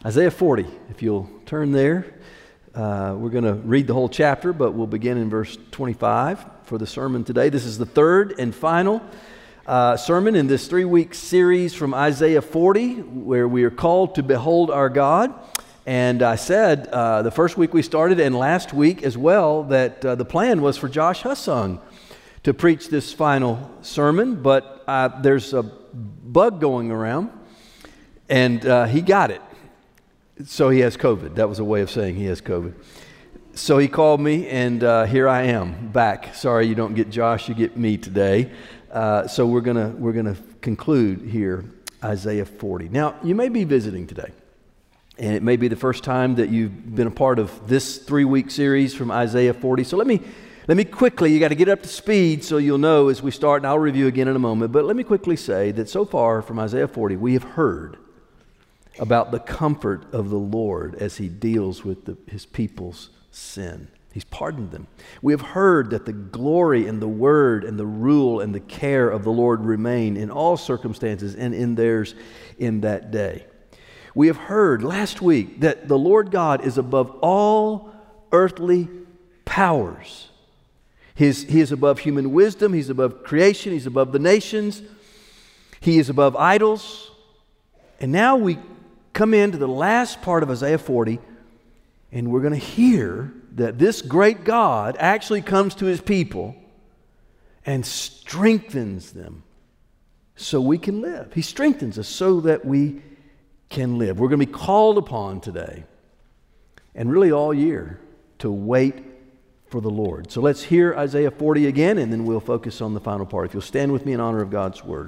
Isaiah 40, if you'll turn there. We're going to read the whole chapter, but we'll begin in verse 25 for the sermon today. This is the third and final sermon in this 3-week series from Isaiah 40, where we are called to behold our God. And I said the first week we started and last week as well that the plan was for Josh Hussung to preach this final sermon, but there's a bug going around, and he got it. So he has COVID. That was a way of saying he has COVID. So he called me, and here I am back. Sorry you don't get Josh, you get me today. So we're gonna conclude here Isaiah 40. Now you may be visiting today, and it may be the first time that you've been a part of this 3-week series from Isaiah 40. So let me quickly, you got to get up to speed so you'll know as we start, and I'll review again in a moment. But let me quickly say that so far from Isaiah 40, we have heard about the comfort of the Lord as He deals with His people's sin. He's pardoned them. We have heard that the glory and the word and the rule and the care of the Lord remain in all circumstances and in theirs in that day. We have heard last week that the Lord God is above all earthly powers. He is above human wisdom. He's above creation. He's above the nations. He is above idols. And now we come into the last part of Isaiah 40, and we're going to hear that this great God actually comes to His people and strengthens them so we can live. He strengthens us so that we can live. We're going to be called upon today, and really all year, to wait for the Lord. So let's hear Isaiah 40 again, and then we'll focus on the final part. If you'll stand with me in honor of God's word.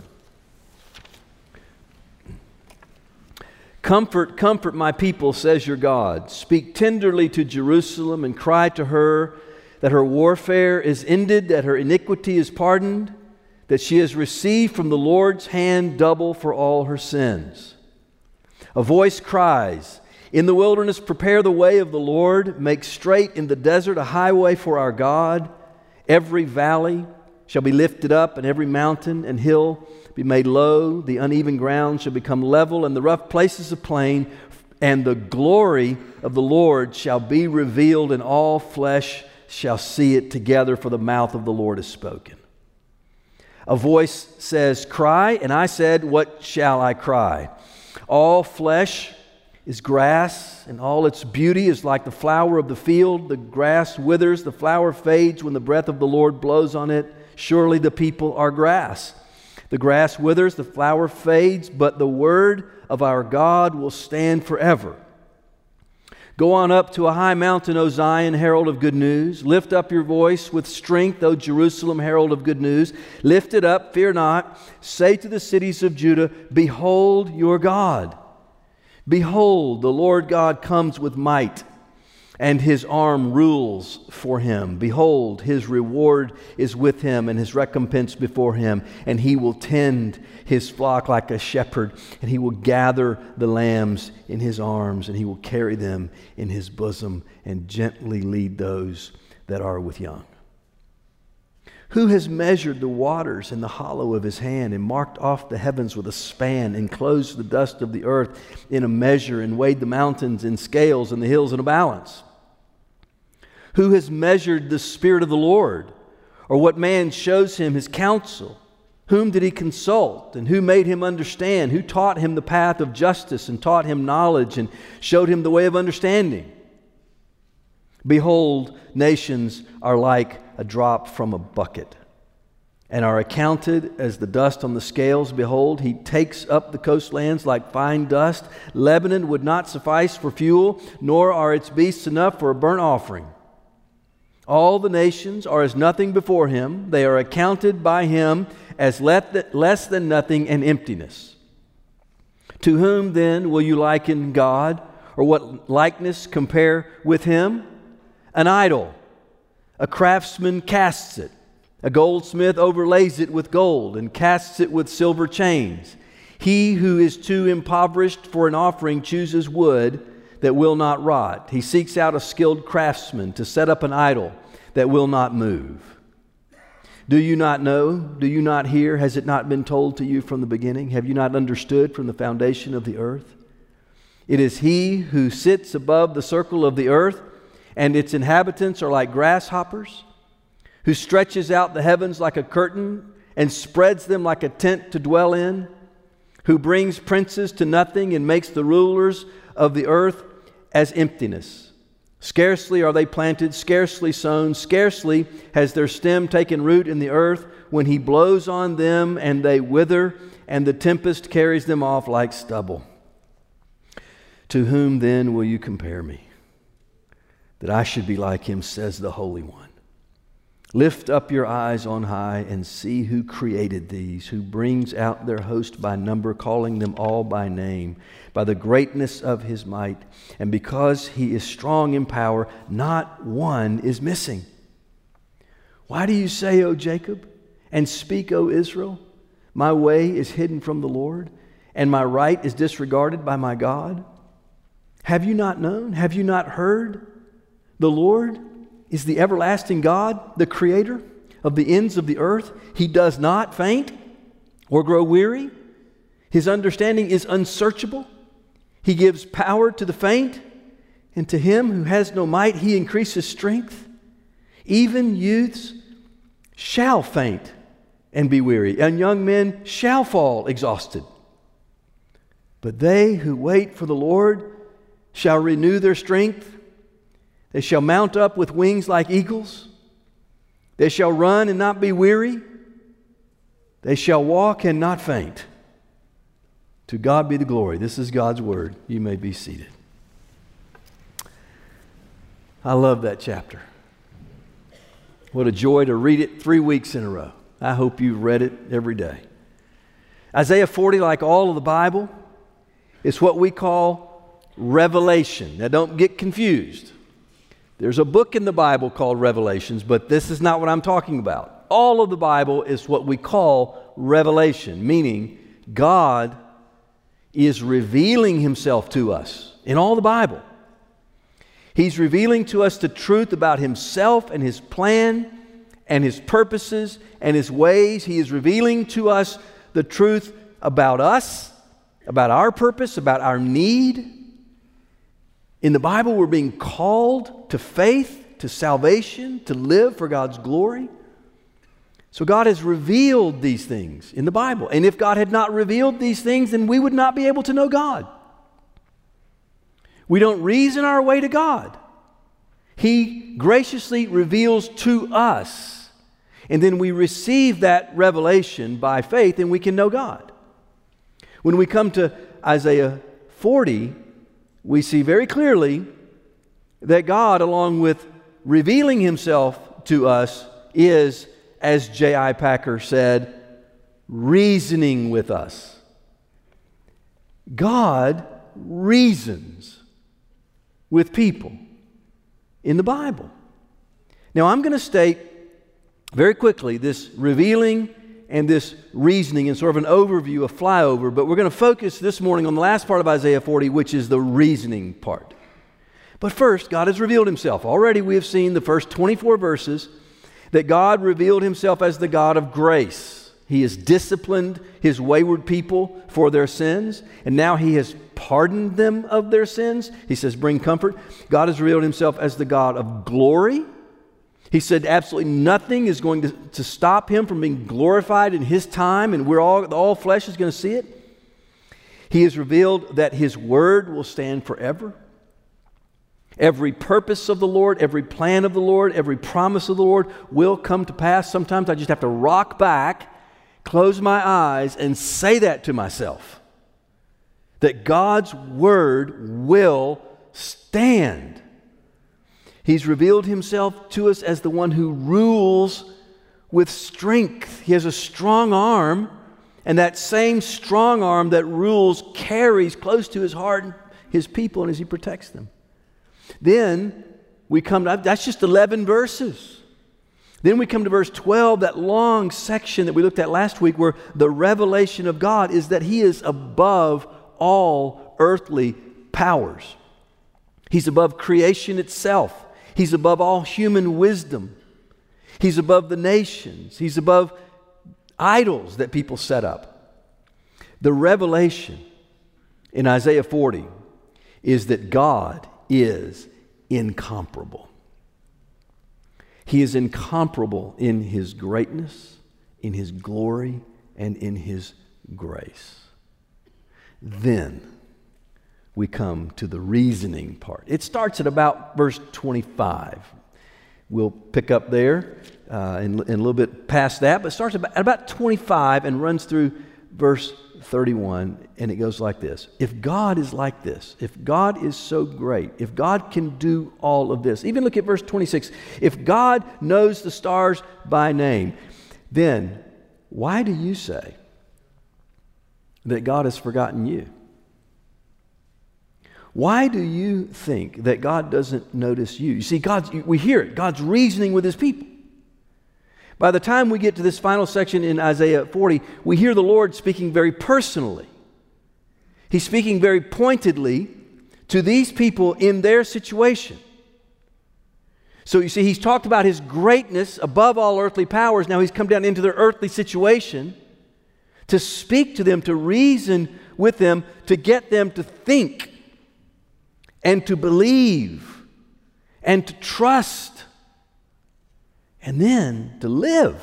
Comfort, comfort my people, says your God. Speak tenderly to Jerusalem and cry to her that her warfare is ended, that her iniquity is pardoned, that she has received from the Lord's hand double for all her sins. A voice cries, in the wilderness prepare the way of the Lord, make straight in the desert a highway for our God. Every valley shall be lifted up, and every mountain and hill be made low, the uneven ground shall become level, and the rough places a plain, and the glory of the Lord shall be revealed, and all flesh shall see it together, for the mouth of the Lord has spoken. A voice says, cry, and I said, what shall I cry? All flesh is grass, and all its beauty is like the flower of the field. The grass withers, the flower fades when the breath of the Lord blows on it. Surely the people are grass. The grass withers, the flower fades, but the word of our God will stand forever. Go on up to a high mountain, O Zion, herald of good news. Lift up your voice with strength, O Jerusalem, herald of good news. Lift it up, fear not. Say to the cities of Judah, behold your God. Behold, the Lord God comes with might, and His arm rules for Him. Behold, His reward is with Him, and His recompense before Him. And He will tend His flock like a shepherd, and He will gather the lambs in His arms, and He will carry them in His bosom, and gently lead those that are with young. Who has measured the waters in the hollow of His hand, and marked off the heavens with a span, and closed the dust of the earth in a measure, and weighed the mountains in scales and the hills in a balance? Who has measured the Spirit of the Lord? Or what man shows Him His counsel? Whom did He consult? And who made Him understand? Who taught Him the path of justice, and taught Him knowledge, and showed Him the way of understanding? Behold, nations are like a drop from a bucket, and are accounted as the dust on the scales. Behold, He takes up the coastlands like fine dust. Lebanon would not suffice for fuel, nor are its beasts enough for a burnt offering. All the nations are as nothing before Him. They are accounted by Him as less than nothing and emptiness. To whom then will you liken God? Or what likeness compare with Him? An idol. A craftsman casts it. A goldsmith overlays it with gold and casts it with silver chains. He who is too impoverished for an offering chooses wood that will not rot. He seeks out a skilled craftsman to set up an idol that will not move. Do you not know? Do you not hear? Has it not been told to you from the beginning? Have you not understood from the foundation of the earth? It is He who sits above the circle of the earth, and its inhabitants are like grasshoppers, who stretches out the heavens like a curtain and spreads them like a tent to dwell in, who brings princes to nothing and makes the rulers of the earth as emptiness. Scarcely are they planted, scarcely sown, scarcely has their stem taken root in the earth, when He blows on them and they wither, and the tempest carries them off like stubble. To whom then will you compare me, that I should be like Him, says the Holy One? Lift up your eyes on high and see who created these, who brings out their host by number, calling them all by name, by the greatness of His might. And because He is strong in power, not one is missing. Why do you say, O Jacob, and speak, O Israel, my way is hidden from the Lord, and my right is disregarded by my God? Have you not known? Have you not heard? The Lord is the everlasting God, the Creator of the ends of the earth. He does not faint or grow weary. His understanding is unsearchable. He gives power to the faint, and to him who has no might He increases strength. Even youths shall faint and be weary, and young men shall fall exhausted. But they who wait for the Lord shall renew their strength. They shall mount up with wings like eagles. They shall run and not be weary. They shall walk and not faint. To God be the glory. This is God's word. You may be seated. I love that chapter. What a joy to read it 3 weeks in a row. I hope you've read it every day. Isaiah 40, like all of the Bible, is what we call Revelation. Now don't get confused. There's a book in the Bible called Revelations, but this is not what I'm talking about. All of the Bible is what we call Revelation, meaning God is revealing Himself to us in all the Bible. He's revealing to us the truth about Himself and His plan and His purposes and His ways. He is revealing to us the truth about us, about our purpose, about our need. In the Bible, we're being called to faith, to salvation, to live for God's glory. So God has revealed these things in the Bible. And if God had not revealed these things, then we would not be able to know God. We don't reason our way to God. He graciously reveals to us. And then we receive that revelation by faith and we can know God. When we come to Isaiah 40, we see very clearly that God, along with revealing Himself to us, is, as J.I. Packer said, reasoning with us. God reasons with people in the Bible. Now, I'm going to state very quickly this revealing and this reasoning in sort of an overview, a flyover, but we're going to focus this morning on the last part of Isaiah 40, which is the reasoning part. But first, God has revealed Himself. Already we have seen the first 24 verses that God revealed Himself as the God of grace. He has disciplined His wayward people for their sins, and now He has pardoned them of their sins. He says, bring comfort. God has revealed Himself as the God of glory. He said absolutely nothing is going to stop Him from being glorified in His time, and all flesh is going to see it. He has revealed that His word will stand forever. Every purpose of the Lord, every plan of the Lord, every promise of the Lord will come to pass. Sometimes I just have to rock back, close my eyes, and say that to myself. That God's word will stand. He's revealed Himself to us as the one who rules with strength. He has a strong arm, and that same strong arm that rules carries close to His heart His people and as He protects them. Then we come to, that's just 11 verses. Then we come to verse 12, that long section that we looked at last week, where the revelation of God is that He is above all earthly powers. He's above creation itself. He's above all human wisdom. He's above the nations. He's above idols that people set up. The revelation in Isaiah 40 is that God is incomparable. He is incomparable in His greatness, in His glory, and in His grace. Then we come to the reasoning part. It starts at about verse 25. We'll pick up there and a little bit past that, but it starts at about 25 and runs through verse 31, and it goes like this. If God is like this, if God is so great, if God can do all of this, even look at verse 26. If God knows the stars by name, then why do you say that God has forgotten you? Why do you think that God doesn't notice you? You see, we hear it. God's reasoning with His people. By the time we get to this final section in Isaiah 40, we hear the Lord speaking very personally. He's speaking very pointedly to these people in their situation. So you see, He's talked about His greatness above all earthly powers. Now He's come down into their earthly situation to speak to them, to reason with them, to get them to think and to believe and to trust. And then to live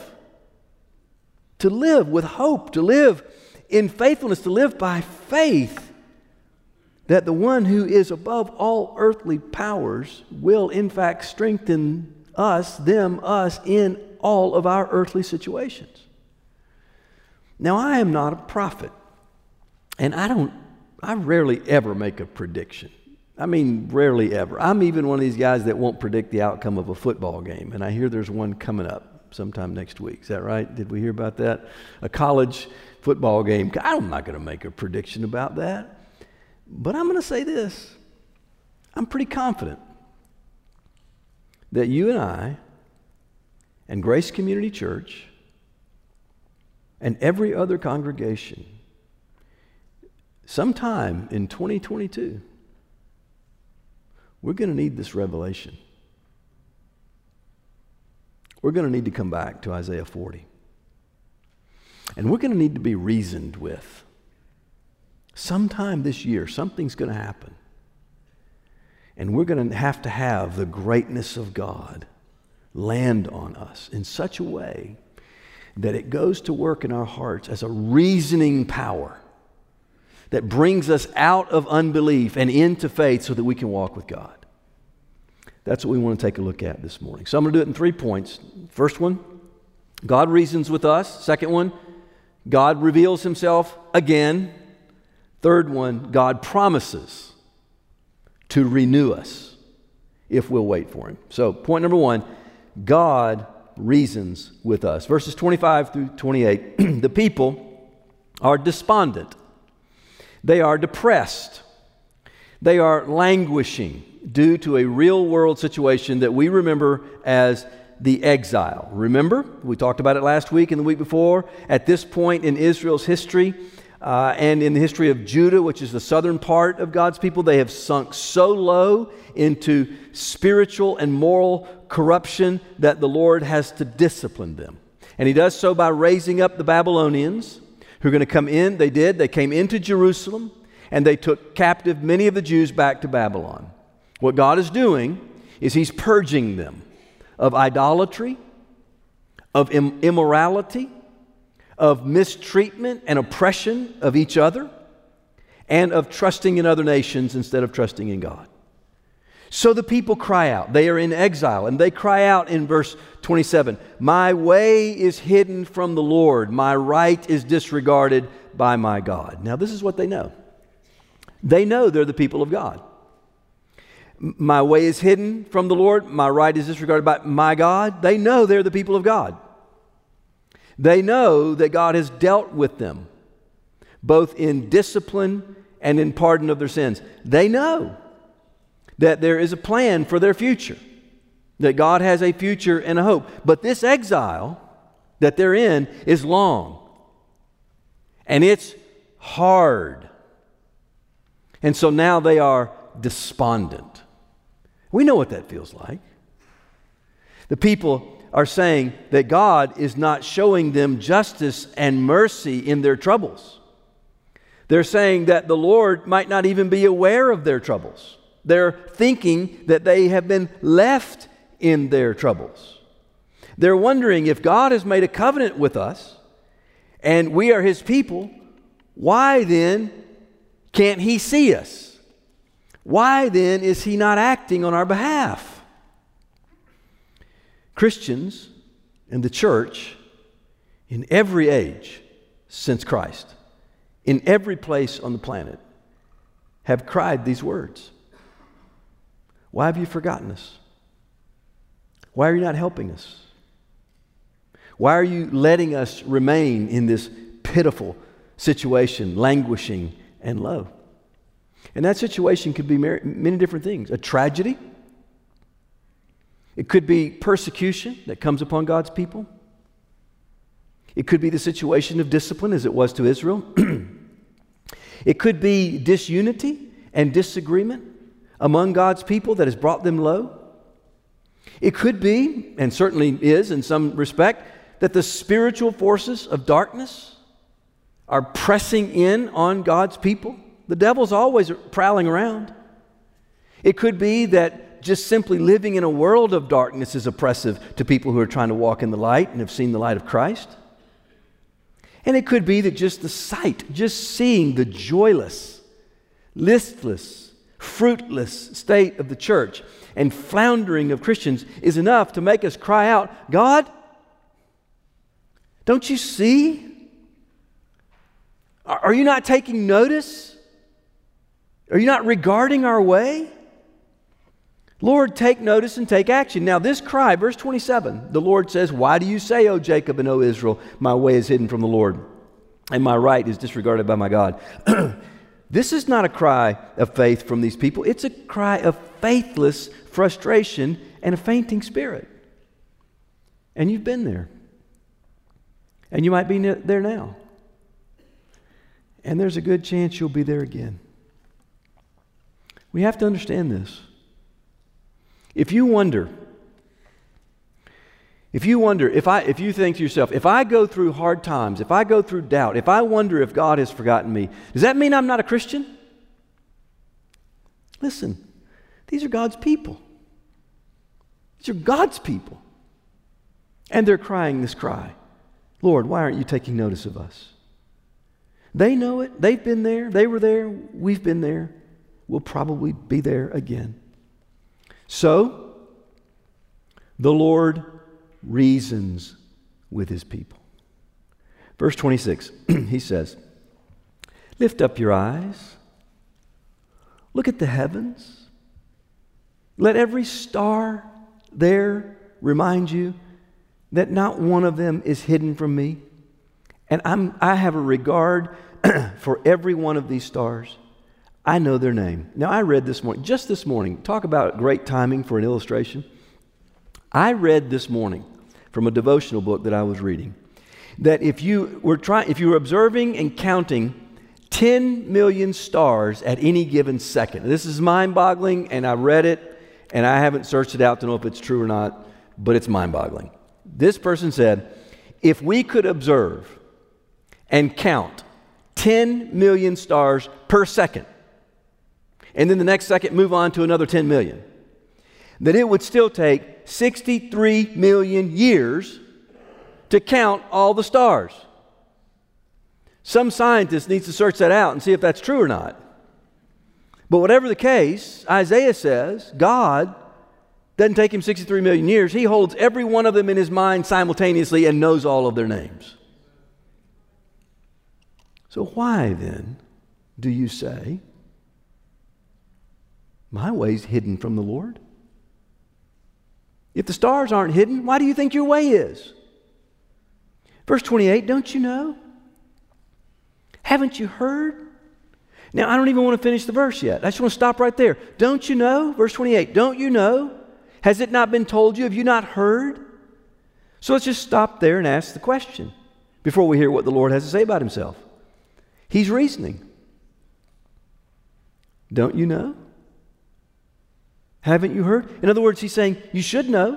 with hope, to live in faithfulness, to live by faith that the one who is above all earthly powers will in fact strengthen us in all of our earthly situations. Now, I am not a prophet, and I rarely ever make a prediction. I mean, rarely ever. I'm even one of these guys that won't predict the outcome of a football game. And I hear there's one coming up sometime next week. Is that right? Did we hear about that? A college football game. I'm not going to make a prediction about that. But I'm going to say this. I'm pretty confident that you and I and Grace Community Church and every other congregation sometime in 2022, we're going to need this revelation. We're going to need to come back to Isaiah 40. And we're going to need to be reasoned with. Sometime this year, something's going to happen. And we're going to have the greatness of God land on us in such a way that it goes to work in our hearts as a reasoning power that brings us out of unbelief and into faith so that we can walk with God. That's what we want to take a look at this morning. So I'm going to do it in 3 points. First one, God reasons with us. Second one, God reveals Himself again. Third one, God promises to renew us if we'll wait for Him. So point number 1, God reasons with us. Verses 25 through 28, the people are despondent. They are depressed. They are languishing due to a real world situation that we remember as the exile. Remember? We talked about it last week and the week before. At this point in Israel's history and in the history of Judah, which is the southern part of God's people, they have sunk so low into spiritual and moral corruption that the Lord has to discipline them. And He does so by raising up the Babylonians who are going to come in. They did. They came into Jerusalem and they took captive many of the Jews back to Babylon. What God is doing is He's purging them of idolatry, of immorality, of mistreatment and oppression of each other, and of trusting in other nations instead of trusting in God. So the people cry out. They are in exile, and they cry out in verse 27, "My way is hidden from the Lord. My right is disregarded by my God." Now this is what they know. They know they're the people of God. My way is hidden from the Lord. My right is disregarded by my God. They know they're the people of God. They know that God has dealt with them, both in discipline and in pardon of their sins. They know that there is a plan for their future, that God has a future and a hope. But this exile that they're in is long, and it's hard. And so now they are despondent. We know what that feels like. The people are saying that God is not showing them justice and mercy in their troubles. They're saying that the Lord might not even be aware of their troubles. They're thinking that they have been left in their troubles. They're wondering, if God has made a covenant with us and we are His people, why then can't He see us? Why then is He not acting on our behalf? Christians and the church in every age since Christ, in every place on the planet, have cried these words. Why have you forgotten us? Why are you not helping us? Why are you letting us remain in this pitiful situation, languishing and low? And that situation could be many different things. A tragedy. It could be persecution that comes upon God's people. It could be the situation of discipline as it was to Israel. It could be disunity and disagreement among God's people that has brought them low. It could be, and certainly is in some respect, that the spiritual forces of darkness are pressing in on God's people. The devil's always prowling around. It could be that just simply living in a world of darkness is oppressive to people who are trying to walk in the light and have seen the light of Christ. And it could be that just the sight, just seeing the joyless, listless, fruitless state of the church and floundering of Christians is enough to make us cry out, God, don't you see? Are you not taking notice? Are you not regarding our way? Lord, take notice and take action. Now this cry, verse 27, the Lord says, why do you say, O Jacob and O Israel, my way is hidden from the Lord, and my right is disregarded by my God? This is not a cry of faith from these people. It's a cry of faithless frustration and a fainting spirit. And you've been there. And you might be there now. And there's a good chance you'll be there again. We have to understand this. If you wonder, if you think to yourself, if I go through hard times, if I go through doubt, if I wonder if God has forgotten me, does that mean I'm not a Christian? Listen, these are God's people. These are God's people. And they're crying this cry, Lord, why aren't you taking notice of us? They know it. They've been there. They were there. We've been there. We'll probably be there again. So, the Lord reasons with his people. Verse 26, he says, lift up your eyes. Look at the heavens. Let every star there remind you that not one of them is hidden from me. And I have a regard for every one of these stars. I know their name. Now, I read just this morning, talk about great timing for an illustration. I read this morning from a devotional book that I was reading that if you were observing and counting 10 million stars at any given second, this is mind-boggling, and I read it, and I haven't searched it out to know if it's true or not, but it's mind-boggling. This person said, if we could observe and count 10 million stars per second, and then the next second move on to another 10 million, that it would still take 63 million years to count all the stars. Some scientist needs to search that out and see if that's true or not. But whatever the case, Isaiah says God doesn't take him 63 million years. He holds every one of them in his mind simultaneously and knows all of their names. So why then do you say, my way's hidden from the Lord? If the stars aren't hidden, why do you think your way is? Verse 28, don't you know? Haven't you heard? Now, I don't even want to finish the verse yet. I just want to stop right there. Don't you know? Verse 28, don't you know? Has it not been told you? Have you not heard? So let's just stop there and ask the question before we hear what the Lord has to say about himself. He's reasoning. Don't you know? Haven't you heard? In other words, he's saying, you should know.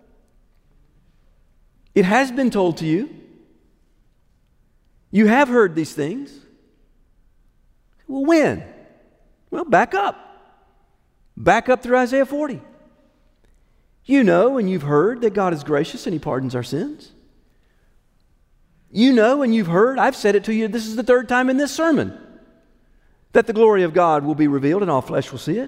It has been told to you. You have heard these things. Well, when? Well, back up. Back up through Isaiah 40. You know and you've heard that God is gracious and He pardons our sins. You know and you've heard, I've said it to you, this is the third time in this sermon, that the glory of God will be revealed and all flesh will see it.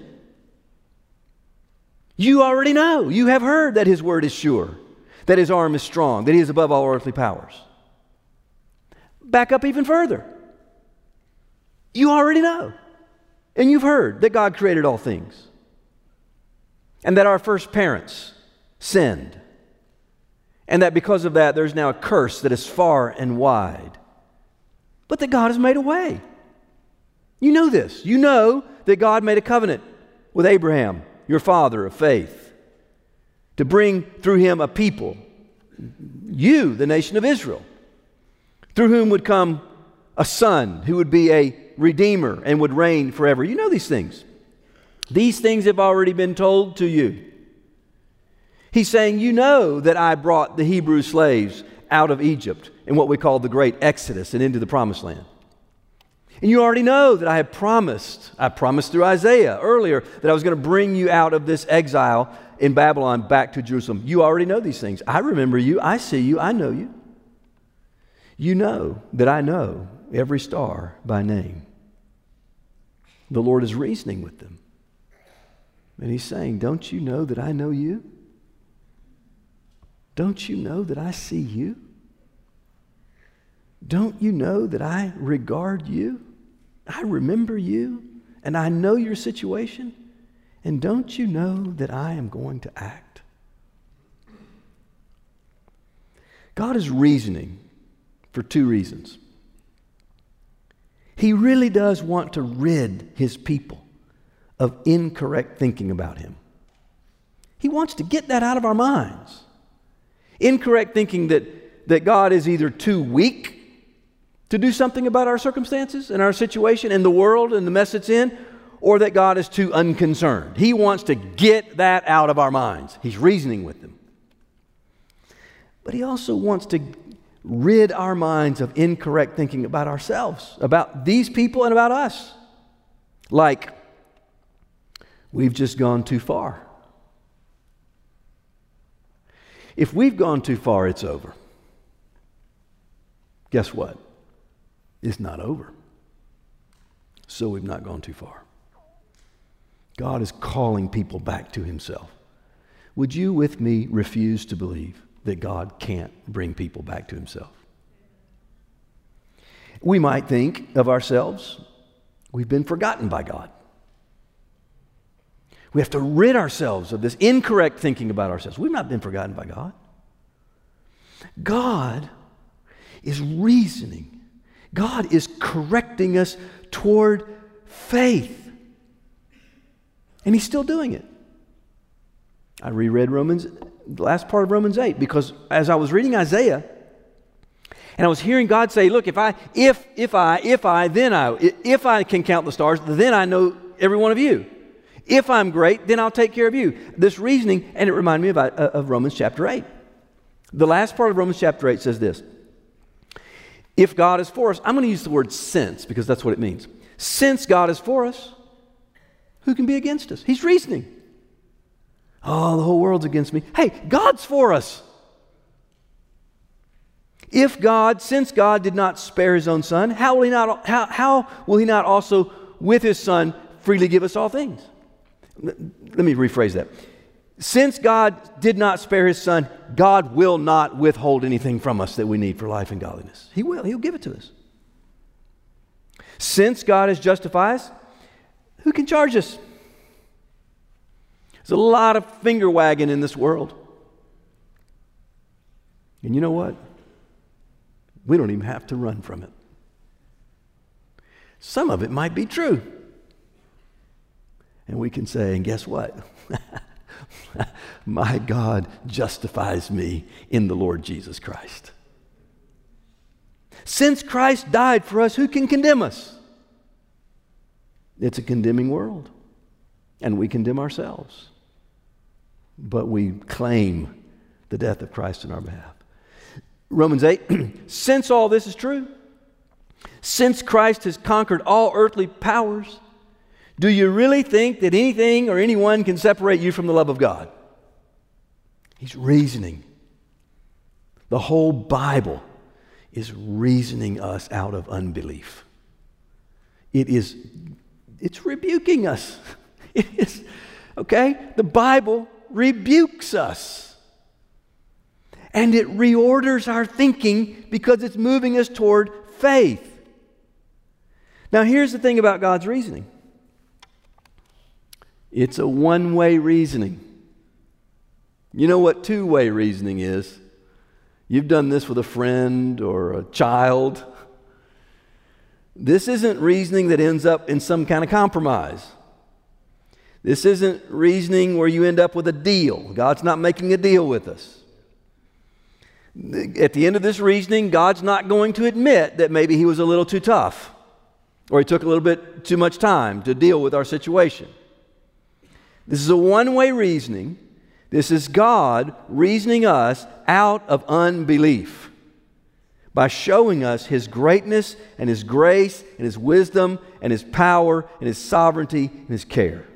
You already know, you have heard that His word is sure, that His arm is strong, that He is above all earthly powers. Back up even further. You already know, and you've heard that God created all things, and that our first parents sinned, and that because of that there's now a curse that is far and wide, but that God has made a way. You know this. You know that God made a covenant with Abraham, your father of faith, to bring through him a people, you, the nation of Israel, through whom would come a son who would be a redeemer and would reign forever. You know these things. These things have already been told to you. He's saying, you know that I brought the Hebrew slaves out of Egypt in what we call the great Exodus and into the Promised Land. And you already know that I promised through Isaiah earlier that I was going to bring you out of this exile in Babylon back to Jerusalem. You already know these things. I remember you. I see you. I know you. You know that I know every star by name. The Lord is reasoning with them. And He's saying, don't you know that I know you? Don't you know that I see you? Don't you know that I regard you? I remember you, and I know your situation. And don't you know that I am going to act? God is reasoning for two reasons. He really does want to rid His people of incorrect thinking about Him. He wants to get that out of our minds. Incorrect thinking that God is either too weak to do something about our circumstances and our situation and the world and the mess it's in, or that God is too unconcerned. He wants to get that out of our minds. He's reasoning with them. But He also wants to rid our minds of incorrect thinking about ourselves, about these people and about us. Like, we've just gone too far. If we've gone too far, it's over. Guess what? It's not over. So we've not gone too far. God is calling people back to Himself. Would you with me refuse to believe that God can't bring people back to Himself? We might think of ourselves, we've been forgotten by God. We have to rid ourselves of this incorrect thinking about ourselves. We've not been forgotten by God. God is reasoning. God is correcting us toward faith. And He's still doing it. I reread the last part of Romans 8, because as I was reading Isaiah, and I was hearing God say, look, if I can count the stars, then I know every one of you. If I'm great, then I'll take care of you. This reasoning, and it reminded me of Romans chapter 8. The last part of Romans chapter 8 says this. If God is for us, I'm going to use the word since, because that's what it means. Since God is for us, who can be against us? He's reasoning. Oh, the whole world's against me. Hey, God's for us. Since God did not spare His own Son, how will He not also with His Son freely give us all things? Let me rephrase that. Since God did not spare His Son, God will not withhold anything from us that we need for life and godliness. He will. He'll give it to us. Since God has justified us, who can charge us? There's a lot of finger wagging in this world. And you know what? We don't even have to run from it. Some of it might be true. And we can say, and guess what? My God justifies me in the Lord Jesus Christ. Since Christ died for us, who can condemn us? It's a condemning world. And we condemn ourselves. But we claim the death of Christ in our behalf. Romans 8, since all this is true, Since Christ has conquered all earthly powers, do you really think that anything or anyone can separate you from the love of God? He's reasoning. The whole Bible is reasoning us out of unbelief. It's rebuking us. It is, okay? The Bible rebukes us. And it reorders our thinking because it's moving us toward faith. Now, here's the thing about God's reasoning. It's a one-way reasoning. You know what two-way reasoning is? You've done this with a friend or a child. This isn't reasoning that ends up in some kind of compromise. This isn't reasoning where you end up with a deal. God's not making a deal with us. At the end of this reasoning, God's not going to admit that maybe He was a little too tough or He took a little bit too much time to deal with our situation. This is a one-way reasoning. This is God reasoning us out of unbelief by showing us His greatness and His grace and His wisdom and His power and His sovereignty and His care.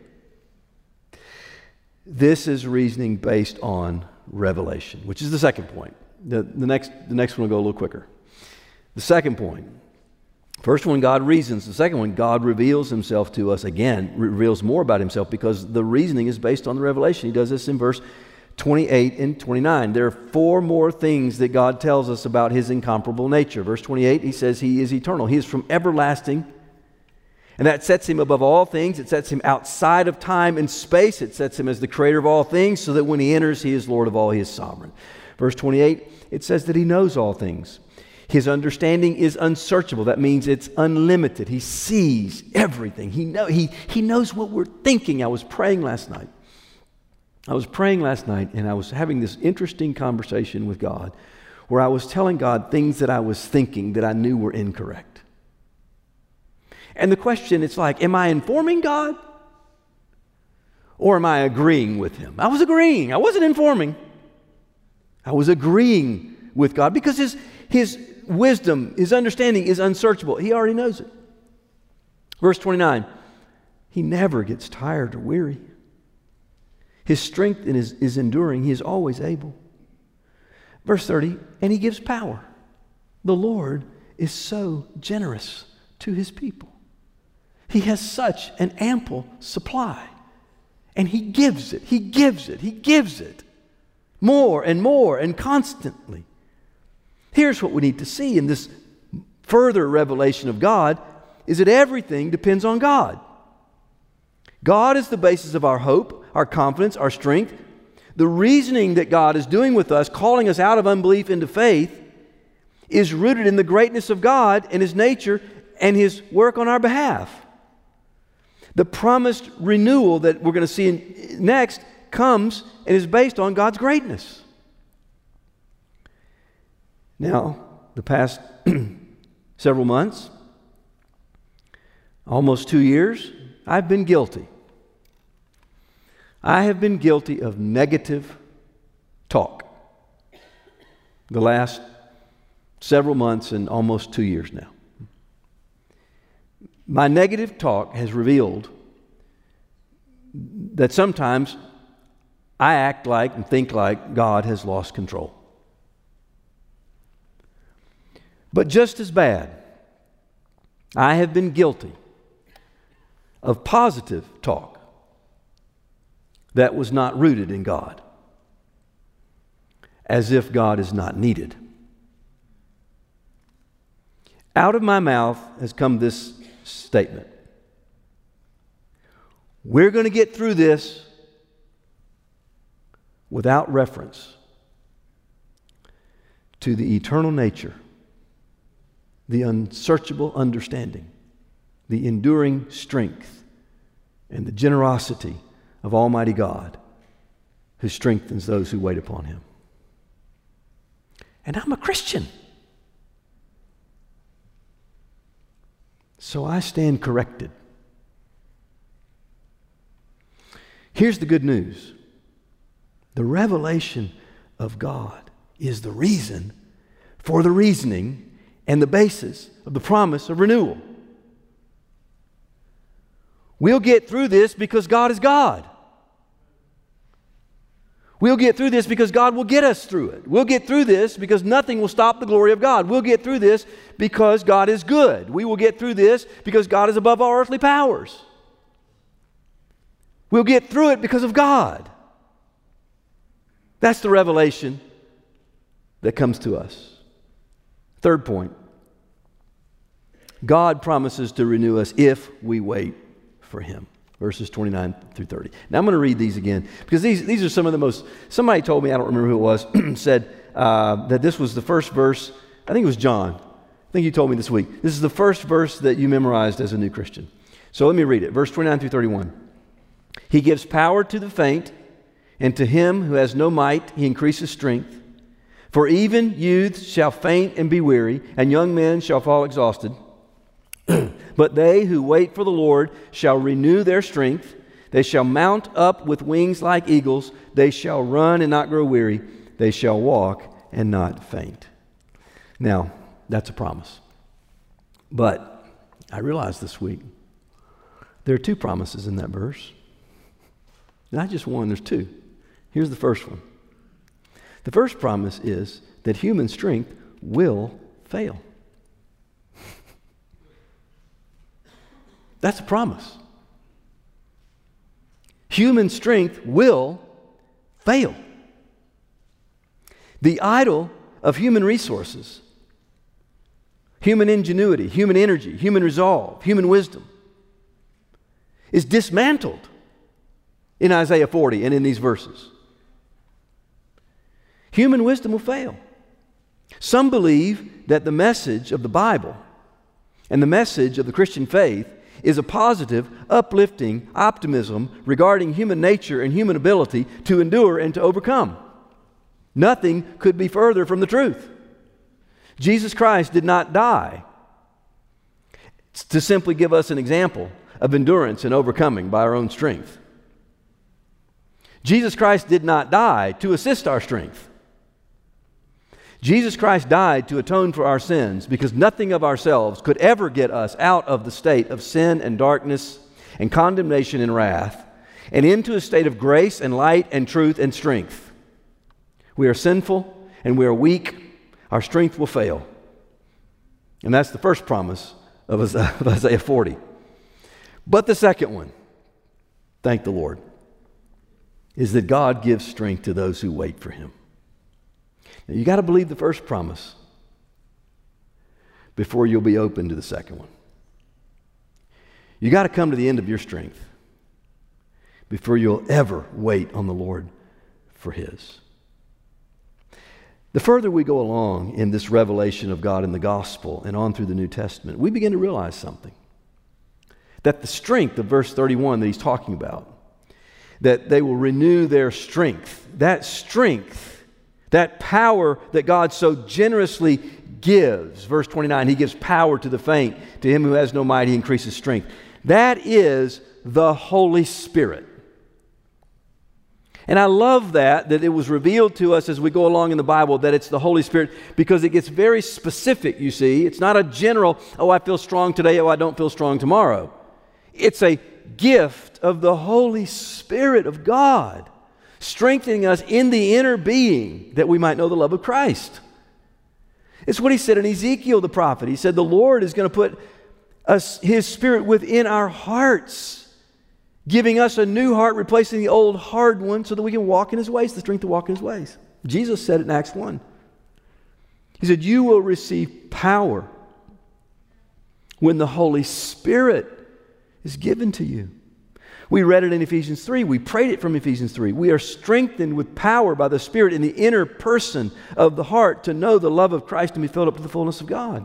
This is reasoning based on revelation, which is the second point. The next one will go a little quicker. The second point. First one, God reasons. The second one, God reveals Himself to us again, reveals more about Himself because the reasoning is based on the revelation. He does this in verse 28 and 29. There are four more things that God tells us about His incomparable nature. Verse 28, He says He is eternal. He is from everlasting, and that sets Him above all things. It sets Him outside of time and space. It sets Him as the creator of all things so that when He enters, He is Lord of all. He is sovereign. Verse 28, it says that He knows all things. His understanding is unsearchable. That means it's unlimited. He sees everything. He knows what we're thinking. I was praying last night, and I was having this interesting conversation with God where I was telling God things that I was thinking that I knew were incorrect. And the question, it's like, am I informing God or am I agreeing with Him? I was agreeing. I wasn't informing. I was agreeing with God because His wisdom, His understanding is unsearchable. He already knows it. Verse 29, He never gets tired or weary. His strength is enduring. He is always able. Verse 30, and He gives power. The Lord is so generous to His people. He has such an ample supply. And He gives it. He gives it. He gives it. More and constantly. Here's what we need to see in this further revelation of God is that everything depends on God. God is the basis of our hope, our confidence, our strength. The reasoning that God is doing with us, calling us out of unbelief into faith, is rooted in the greatness of God and His nature and His work on our behalf. The promised renewal that we're going to see next comes and is based on God's greatness. Now, the past several months, almost 2 years, I've been guilty. I have been guilty of negative talk the last several months and almost 2 years now. My negative talk has revealed that sometimes I act like and think like God has lost control. But just as bad, I have been guilty of positive talk that was not rooted in God, as if God is not needed. Out of my mouth has come this statement: we're going to get through this without reference to the eternal nature, the unsearchable understanding, the enduring strength, and the generosity of Almighty God who strengthens those who wait upon Him. And I'm a Christian. So I stand corrected. Here's the good news. The revelation of God is the reason for the reasoning and the basis of the promise of renewal. We'll get through this because God is God. We'll get through this because God will get us through it. We'll get through this because nothing will stop the glory of God. We'll get through this because God is good. We will get through this because God is above all earthly powers. We'll get through it because of God. That's the revelation that comes to us. Third point. God promises to renew us if we wait for Him. Verses 29 through 30. Now I'm going to read these again because these are some of the most, somebody told me, I don't remember who it was, said that this was the first verse, I think it was John. I think he told me this week. This is the first verse that you memorized as a new Christian. So let me read it. Verse 29 through 31. He gives power to the faint, and to him who has no might, He increases strength. For even youths shall faint and be weary, and young men shall fall exhausted. But they who wait for the Lord shall renew their strength. They shall mount up with wings like eagles. They shall run and not grow weary. They shall walk and not faint. Now, that's a promise. But I realized this week there are two promises in that verse. Not just one, there's two. Here's the first one. The first promise is that human strength will fail. That's a promise. Human strength will fail. The idol of human resources, human ingenuity, human energy, human resolve, human wisdom is dismantled in Isaiah 40 and in these verses. Human wisdom will fail. Some believe that the message of the Bible and the message of the Christian faith is a positive, uplifting optimism regarding human nature and human ability to endure and to overcome. Nothing could be further from the truth. Jesus Christ did not die to simply give us an example of endurance and overcoming by our own strength. Jesus Christ did not die to assist our strength. Jesus Christ died to atone for our sins because nothing of ourselves could ever get us out of the state of sin and darkness and condemnation and wrath and into a state of grace and light and truth and strength. We are sinful and we are weak. Our strength will fail. And that's the first promise of Isaiah 40. But the second one, thank the Lord, is that God gives strength to those who wait for Him. Now, you got to believe the first promise before you'll be open to the second one. You got to come to the end of your strength before you'll ever wait on the Lord for His. The further we go along in this revelation of God in the gospel and on through the New Testament, we begin to realize something. That the strength of verse 31 that he's talking about, that they will renew their strength, that power that God so generously gives. Verse 29, He gives power to the faint. To him who has no might, He increases strength. That is the Holy Spirit. And I love that it was revealed to us as we go along in the Bible that it's the Holy Spirit because it gets very specific, you see. It's not a general, oh, I feel strong today, oh, I don't feel strong tomorrow. It's a gift of the Holy Spirit of God, strengthening us in the inner being that we might know the love of Christ. It's what He said in Ezekiel the prophet. He said the Lord is going to put His Spirit within our hearts, giving us a new heart, replacing the old hard one so that we can walk in His ways, the strength to walk in His ways. Jesus said it in Acts 1. He said, you will receive power when the Holy Spirit is given to you. We read it in Ephesians 3. We prayed it from Ephesians 3. We are strengthened with power by the Spirit in the inner person of the heart to know the love of Christ and be filled up with the fullness of God.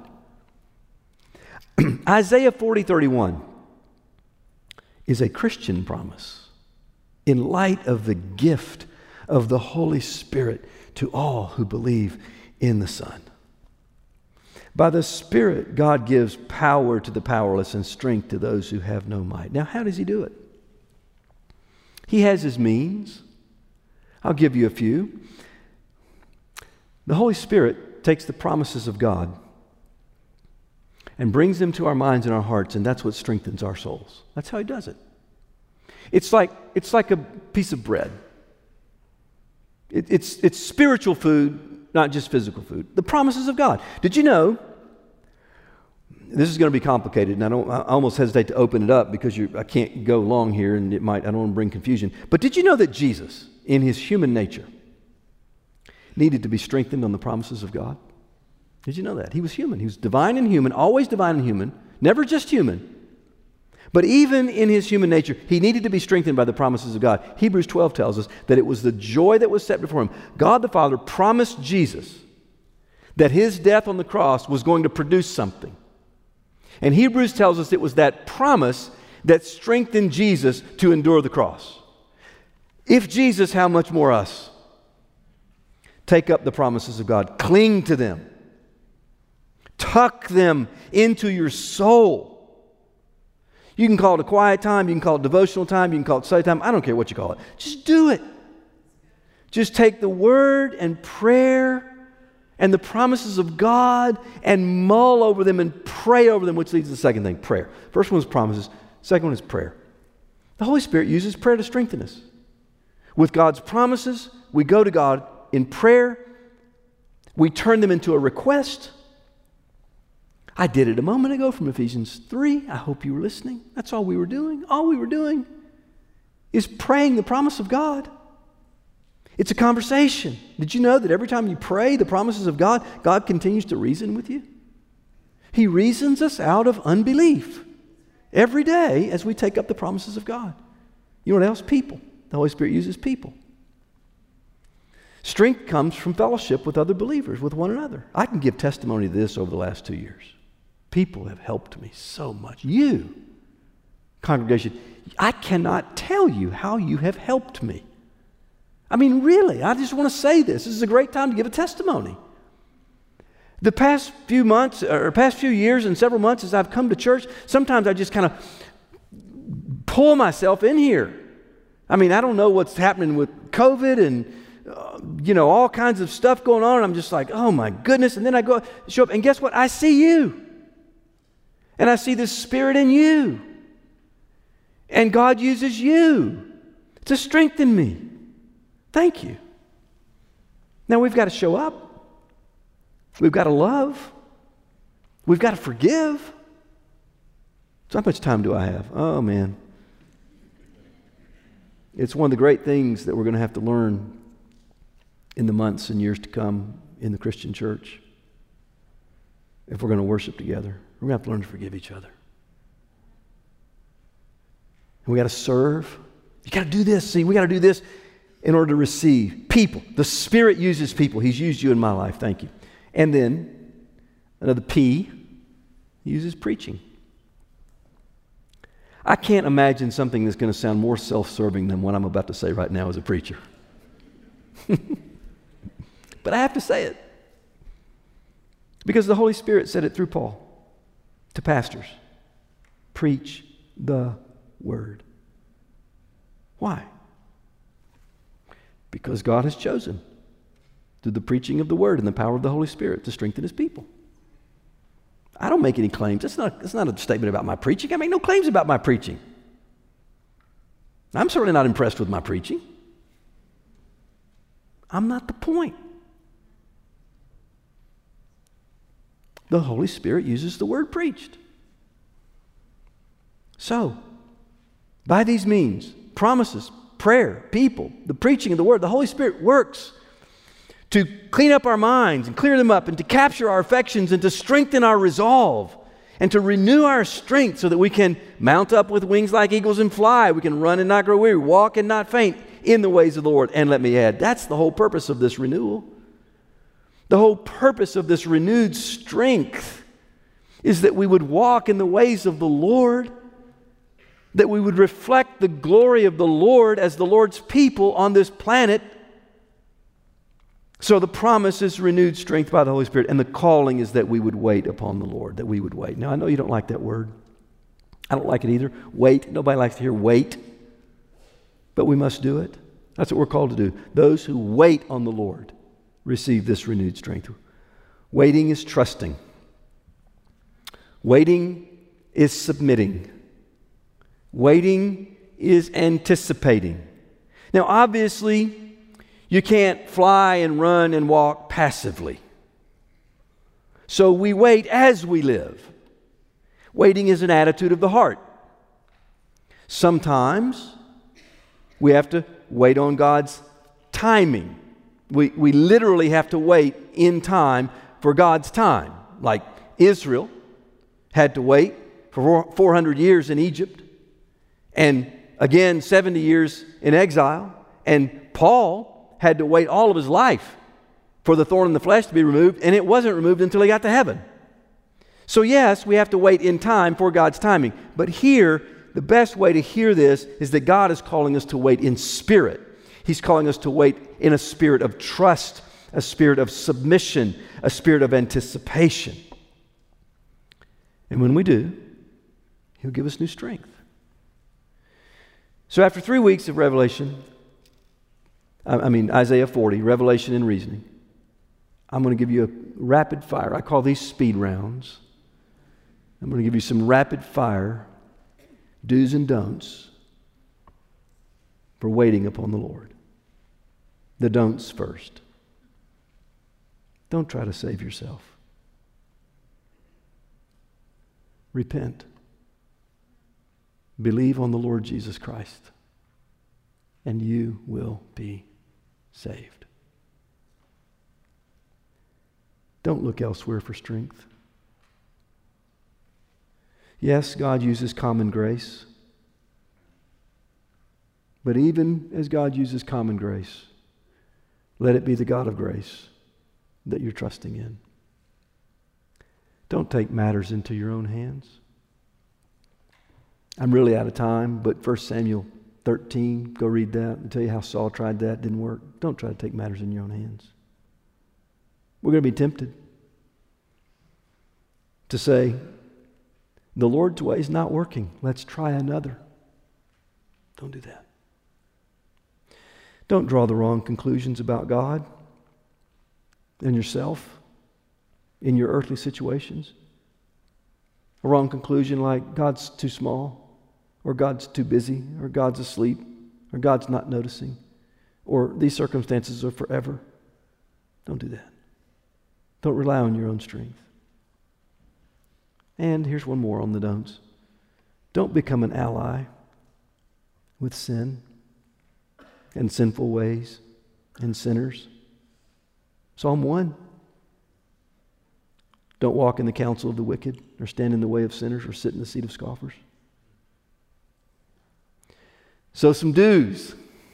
Isaiah 40:31 is a Christian promise in light of the gift of the Holy Spirit to all who believe in the Son. By the Spirit, God gives power to the powerless and strength to those who have no might. Now, how does He do it? He has His means. I'll give you a few. The Holy Spirit takes the promises of God and brings them to our minds and our hearts, and that's what strengthens our souls. That's how he does it. It's like a piece of bread. It's spiritual food, not just physical food. The promises of God. Did you know? This is going to be complicated, and I almost hesitate to open it up because I can't go long here, and I don't want to bring confusion. But did you know that Jesus, in his human nature, needed to be strengthened on the promises of God? Did you know that? He was human. He was divine and human, always divine and human, never just human. But even in his human nature, he needed to be strengthened by the promises of God. Hebrews 12 tells us that it was the joy that was set before him. God the Father promised Jesus that his death on the cross was going to produce something. And Hebrews tells us it was that promise that strengthened Jesus to endure the cross. If Jesus, how much more us? Take up the promises of God. Cling to them. Tuck them into your soul. You can call it a quiet time. You can call it devotional time. You can call it study time. I don't care what you call it. Just do it. Just take the word and prayer and the promises of God and mull over them and pray over them, which leads to the second thing, prayer. First one is promises. Second one is prayer. The Holy Spirit uses prayer to strengthen us. With God's promises, we go to God in prayer. We turn them into a request. I did it a moment ago from Ephesians 3. I hope you were listening. That's all we were doing. All we were doing is praying the promise of God. It's a conversation. Did you know that every time you pray the promises of God, God continues to reason with you? He reasons us out of unbelief every day as we take up the promises of God. You know what else? People. The Holy Spirit uses people. Strength comes from fellowship with other believers, with one another. I can give testimony to this over the last 2 years. People have helped me so much. You, congregation, I cannot tell you how you have helped me. I mean, really, I just want to say this. This is a great time to give a testimony. The past few months, or past few years and several months as I've come to church, sometimes I just kind of pull myself in here. I mean, I don't know what's happening with COVID and all kinds of stuff going on. And I'm just like, oh my goodness. And then I show up, and guess what? I see you. And I see the Spirit in you. And God uses you to strengthen me. Thank you. Now we've got to show up. We've got to love. We've got to forgive. So how much time do I have? Oh man. It's one of the great things that we're going to have to learn in the months and years to come in the Christian church. If we're going to worship together, we're going to have to learn to forgive each other. And we got to serve. You got to do this. See, we got to do this in order to receive people. The Spirit uses people. He's used you in my life. Thank you. And then another P, he uses preaching. I can't imagine something that's going to sound more self-serving than what I'm about to say right now as a preacher. But I have to say it. Because the Holy Spirit said it through Paul to pastors. Preach the word. Why? Because God has chosen through the preaching of the word and the power of the Holy Spirit to strengthen his people. I don't make any claims. That's not a statement about my preaching. I make no claims about my preaching. I'm certainly not impressed with my preaching. I'm not the point. The Holy Spirit uses the word preached. So, by these means, promises, prayer, people, the preaching of the word, the Holy Spirit works to clean up our minds and clear them up and to capture our affections and to strengthen our resolve and to renew our strength so that we can mount up with wings like eagles and fly. We can run and not grow weary, walk and not faint in the ways of the Lord. And let me add, that's the whole purpose of this renewal. The whole purpose of this renewed strength is that we would walk in the ways of the Lord, that we would reflect the glory of the Lord as the Lord's people on this planet. So the promise is renewed strength by the Holy Spirit, and the calling is that we would wait upon the Lord, that we would wait. Now, I know you don't like that word. I don't like it either. Wait. Nobody likes to hear wait. But we must do it. That's what we're called to do. Those who wait on the Lord receive this renewed strength. Waiting is trusting. Waiting is submitting. Waiting is anticipating. Now, obviously, you can't fly and run and walk passively. So we wait as we live. Waiting is an attitude of the heart. Sometimes we have to wait on God's timing. We literally have to wait in time for God's time. Like Israel had to wait for 400 years in Egypt, and again 70 years in exile. And Paul had to wait all of his life for the thorn in the flesh to be removed, and it wasn't removed until he got to heaven. So yes, we have to wait in time for God's timing. But here, the best way to hear this is that God is calling us to wait in spirit. He's calling us to wait in a spirit of trust, a spirit of submission, a spirit of anticipation. And when we do, He'll give us new strength. So after 3 weeks of Isaiah 40, revelation and reasoning, I'm going to give you a rapid fire. I call these speed rounds. I'm going to give you some rapid fire do's and don'ts for waiting upon the Lord. The don'ts first. Don't try to save yourself. Repent. Believe on the Lord Jesus Christ, and you will be saved. Don't look elsewhere for strength. Yes, God uses common grace. But even as God uses common grace, let it be the God of grace that you're trusting in. Don't take matters into your own hands. I'm really out of time, but 1 Samuel 13, go read that and tell you how Saul tried that, didn't work. Don't try to take matters in your own hands. We're going to be tempted to say, the Lord's way is not working. Let's try another. Don't do that. Don't draw the wrong conclusions about God and yourself in your earthly situations. A wrong conclusion like God's too small, or God's too busy, or God's asleep, or God's not noticing, or these circumstances are forever. Don't do that. Don't rely on your own strength. And here's one more on the don'ts. Don't become an ally with sin and sinful ways and sinners. Psalm 1. Don't walk in the counsel of the wicked, or stand in the way of sinners, or sit in the seat of scoffers. So some do's.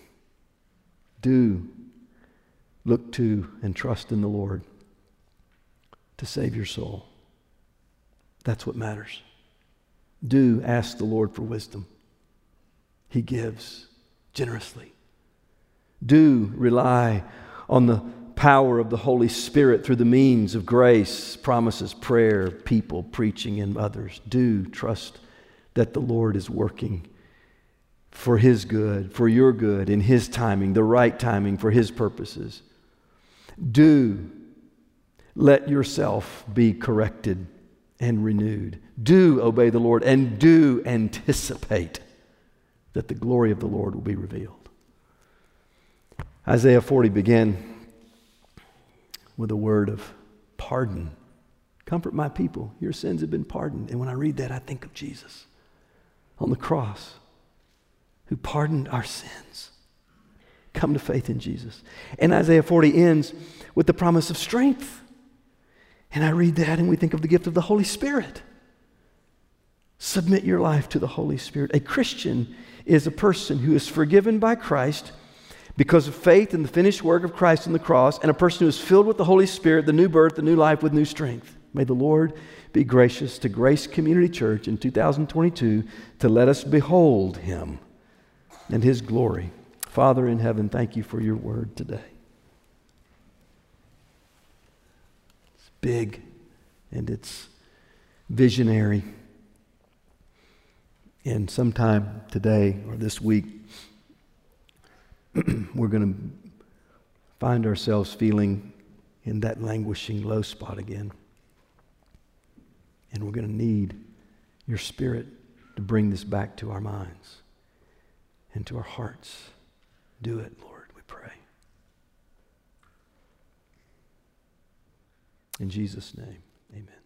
Do look to and trust in the Lord to save your soul. That's what matters. Do ask the Lord for wisdom. He gives generously. Do rely on the power of the Holy Spirit through the means of grace, promises, prayer, people, preaching, and others. Do trust that the Lord is working for His good, for your good, in His timing, the right timing for His purposes. Do let yourself be corrected and renewed. Do obey the Lord, and do anticipate that the glory of the Lord will be revealed. Isaiah 40 began with a word of pardon. Comfort my people, your sins have been pardoned. And when I read that, I think of Jesus on the cross, who pardoned our sins. Come to faith in Jesus. And Isaiah 40 ends with the promise of strength. And I read that and we think of the gift of the Holy Spirit. Submit your life to the Holy Spirit. A Christian is a person who is forgiven by Christ because of faith in the finished work of Christ on the cross, and a person who is filled with the Holy Spirit, the new birth, the new life with new strength. May the Lord be gracious to Grace Community Church in 2022 to let us behold Him and His glory. Father in heaven, thank you for your word today. Big and it's visionary. And sometime today or this week, we're going to find ourselves feeling in that languishing low spot again. And we're going to need your Spirit to bring this back to our minds and to our hearts. Do it, Lord, we pray. In Jesus' name, amen.